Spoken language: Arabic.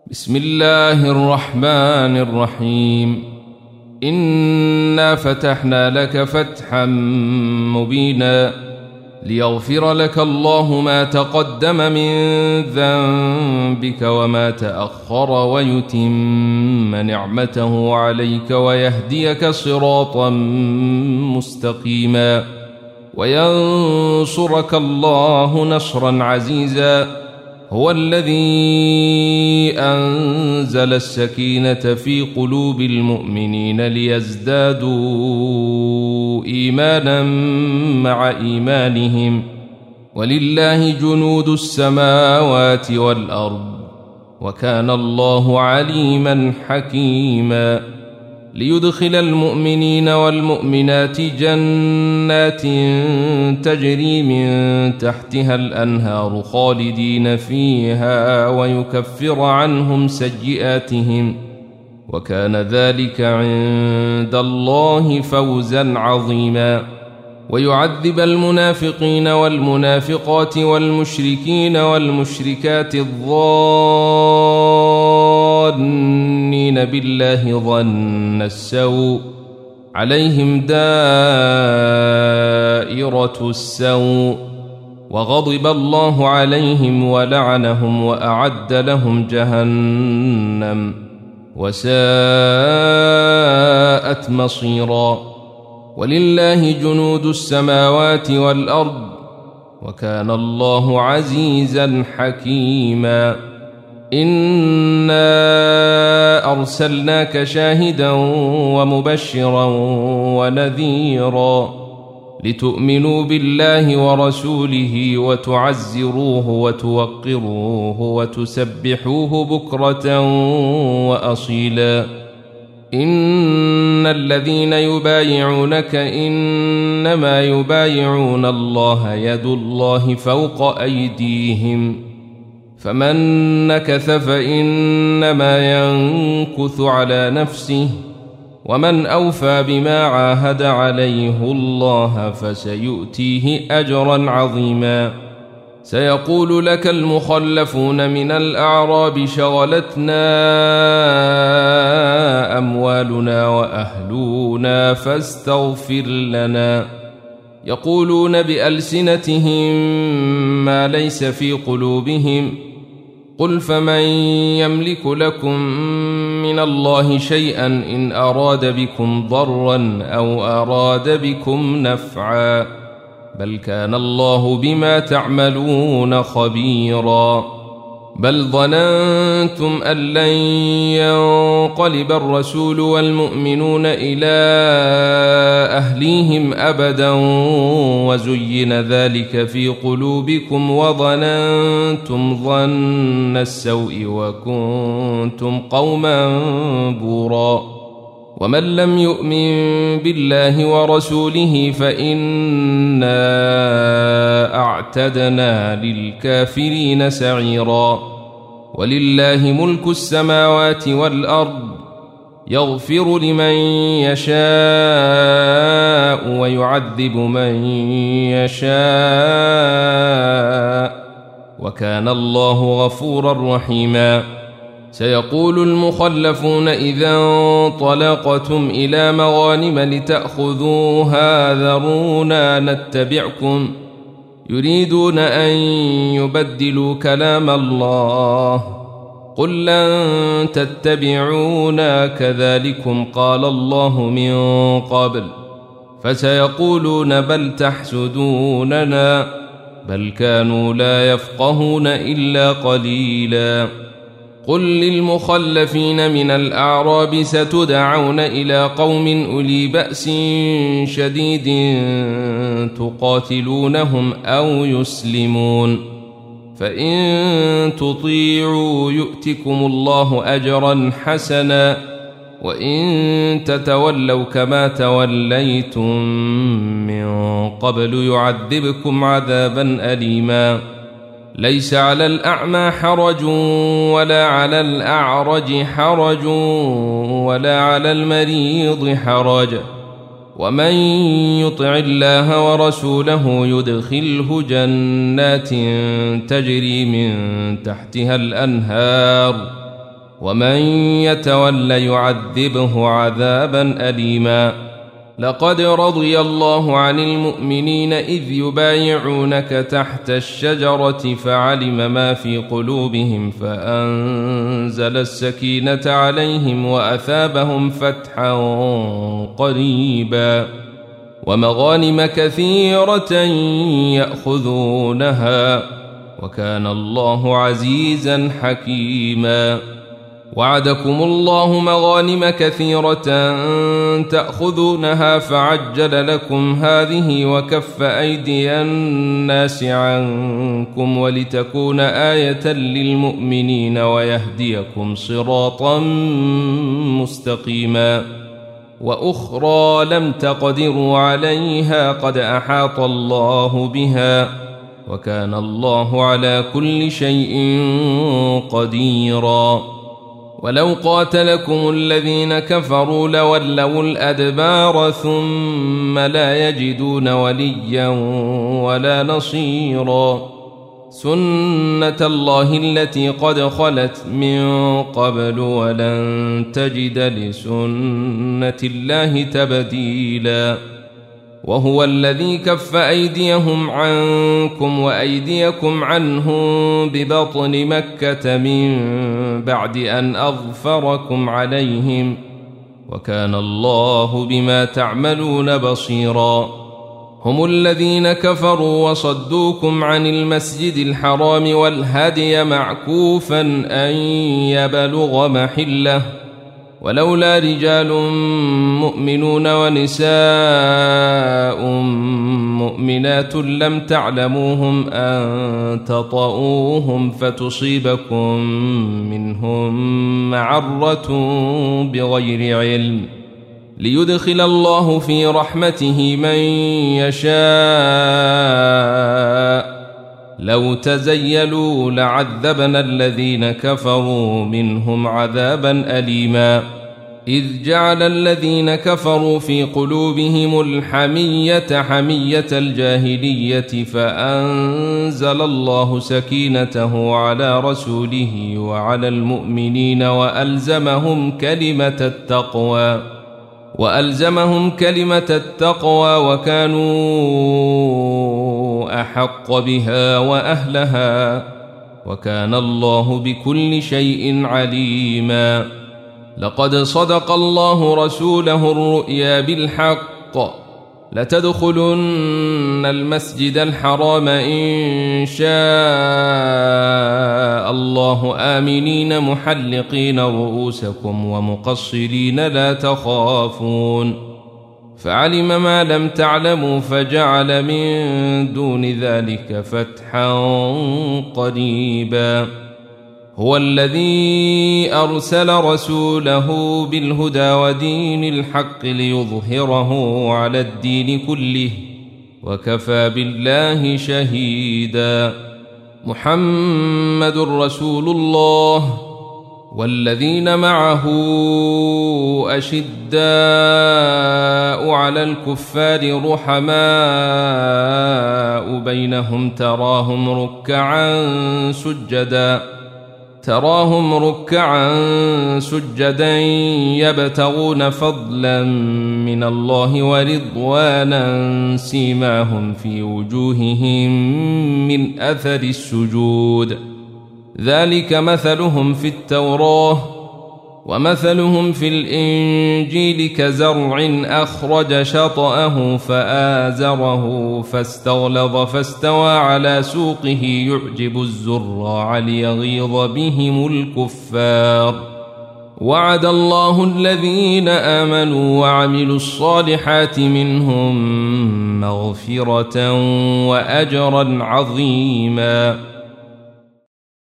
بسم الله الرحمن الرحيم. إنا فتحنا لك فتحا مبينا ليغفر لك الله ما تقدم من ذنبك وما تأخر ويتم نعمته عليك ويهديك صراطا مستقيما وينصرك الله نصرا عزيزا. هو الذي أنزل السكينة في قلوب المؤمنين ليزدادوا إيمانا مع إيمانهم ولله جنود السماوات والأرض وكان الله عليما حكيما. ليدخل المؤمنين والمؤمنات جنات تجري من تحتها الأنهار خالدين فيها ويكفر عنهم سيئاتهم وكان ذلك عند الله فوزا عظيما. ويعذب المنافقين والمنافقات والمشركين والمشركات الظانين بالله ظن السوء عليهم دائرة السوء وغضب الله عليهم ولعنهم وأعد لهم جهنم وساءت مصيرا. ولله جنود السماوات والأرض وكان الله عزيزا حكيما. إنا أرسلناك شاهدا ومبشرا ونذيرا لتؤمنوا بالله ورسوله وتعزروه وتوقروه وتسبحوه بكرة وأصيلا. إن الذين يبايعونك إنما يبايعون الله يد الله فوق أيديهم فمن نكث فإنما ينكث على نفسه ومن أوفى بما عاهد عليه الله فسيؤتيه أجرا عظيما. سيقول لك المخلفون من الأعراب شغلتنا أموالنا وأهلنا فاستغفر لنا. يقولون بألسنتهم ما ليس في قلوبهم قل فمن يملك لكم من الله شيئا إن أراد بكم ضرا أو أراد بكم نفعا بل كان الله بما تعملون خبيرا. بل ظننتم أن لن ينقلب الرسول والمؤمنون إلى أهليهم أبدا وزين ذلك في قلوبكم وظننتم ظن السوء وكنتم قوما بورا. ومن لم يؤمن بالله ورسوله فإنا أعتدنا للكافرين سعيرا. ولله ملك السماوات والأرض يغفر لمن يشاء ويعذب من يشاء وكان الله غفورا رحيما. سيقول المخلفون إذا انطلقتم إلى مغانم لتأخذوها ذرونا نتبعكم يريدون أن يبدلوا كلام الله قل لن تتبعونا كذلكم قال الله من قبل فسيقولون بل تحسدوننا بل كانوا لا يفقهون إلا قليلا. قل للمخلفين من الأعراب ستدعون إلى قوم أولي بأس شديد تقاتلونهم أو يسلمون فإن تطيعوا يؤتكم الله أجرا حسنا وإن تتولوا كما توليتم من قبل يعذبكم عذابا أليما. ليس على الأعمى حرج ولا على الأعرج حرج ولا على المريض حرج ومن يطع الله ورسوله يدخله جنات تجري من تحتها الأنهار ومن يتول يعذبه عذابا أليما لقد رضي الله عن المؤمنين إذ يبايعونك تحت الشجرة فعلم ما في قلوبهم فأنزل السكينة عليهم وأثابهم فتحا قريبا ومغانم كثيرة يأخذونها وكان الله عزيزا حكيما وعدكم الله مغانم كثيرة تأخذونها فعجل لكم هذه وكف أيدي الناس عنكم ولتكون آية للمؤمنين ويهديكم صراطا مستقيما وأخرى لم تقدروا عليها قد أحاط الله بها وكان الله على كل شيء قديرا ولو قاتلكم الذين كفروا لولوا الأدبار ثم لا يجدون وليا ولا نصيرا سنة الله التي قد خلت من قبل ولن تجد لسنة الله تبديلا وهو الذي كف أيديهم عنكم وأيديكم عنهم ببطن مكة من بعد أن أظفركم عليهم وكان الله بما تعملون بصيرا هم الذين كفروا وصدوكم عن المسجد الحرام والهدي معكوفا أن يبلغ محله ولولا رجال مؤمنون ونساء مؤمنات لم تعلموهم أن تطؤوهم فتصيبكم منهم معرة بغير علم ليدخل الله في رحمته من يشاء لو تزيلوا لعذبنا الذين كفروا منهم عذابا أليما إذ جعل الذين كفروا في قلوبهم الحمية حمية الجاهلية فأنزل الله سكينته على رسوله وعلى المؤمنين وألزمهم كلمة التقوى وكانوا أحق بها وأهلها وكان الله بكل شيء عليما لقد صدق الله رسوله الرؤيا بالحق لتدخلن المسجد الحرام إن شاء الله آمنين محلقين رؤوسكم ومقصرين لا تخافون فعلم ما لم تعلموا فجعل من دون ذلك فتحا قريبا هو الذي أرسل رسوله بالهدى ودين الحق ليظهره على الدين كله وكفى بالله شهيدا محمد رسول الله والذين معه أشداء على الكفار رحماء بينهم تراهم ركعا سجدا يبتغون فضلا من الله ورضوانا سيماهم في وجوههم من أثر السجود ذلك مثلهم في التوراة ومثلهم في الإنجيل كزرع أخرج شطأه فآزره فاستغلظ فاستوى على سوقه يعجب الزراع ليغيظ بهم الكفار وعد الله الذين آمنوا وعملوا الصالحات منهم مغفرة وأجرا عظيما